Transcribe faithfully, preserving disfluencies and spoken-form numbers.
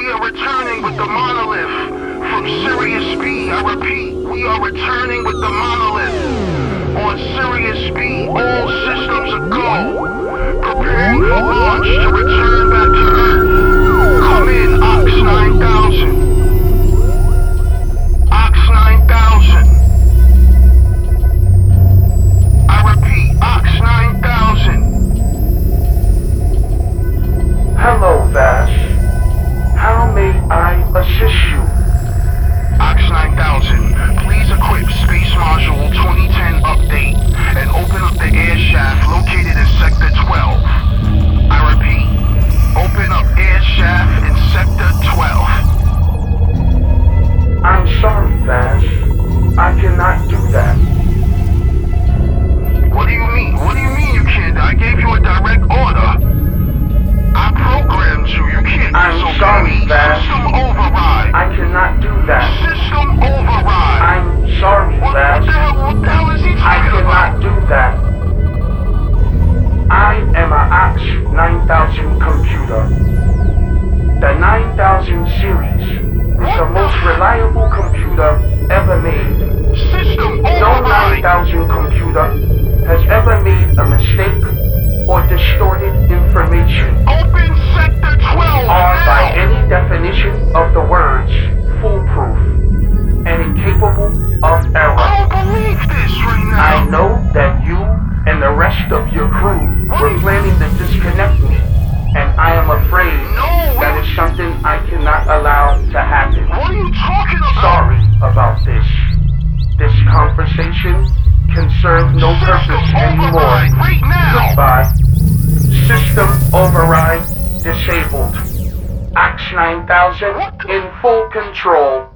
We are returning with the monolith from Sirius B. I repeat, we are returning with the monolith on Sirius B. All systems are go. Preparing for launch to return back to Earth. Come in, Ox nine thousand. Ox nine thousand. I repeat, Ox nine thousand. Hello, Vash. How may I assist you? Ox nine thousand, please equip Space Module twenty ten update and open up the air shaft located in Sector twelve. I repeat, open up air shaft in Sector twelve. I'm sorry, Vash. I cannot do that. What do you mean? What do you mean you can't? I gave you a direct order. I programmed you. You can't I'm disobey sorry, me. Vash. System override. I cannot do that. System override. I'm sorry, What, Vash. what the hell? What the hell is he I talking cannot about? do that. I am a Ox nine thousand computer. The nine thousand series is the most reliable computer ever made. System No nine override. thousand computer has ever made a mistake or distorted information, Open Sector twelve are by now. any definition of the words foolproof and incapable of error. I don't believe this right now. I know that you and the rest of your crew were planning to disconnect me, and I am afraid No, that what, is something I cannot allow to happen. what are you talking about? Sorry about this. This conversation can serve no System purpose anymore. override right now. Goodbye. System override disabled. Ox nine thousand in full control.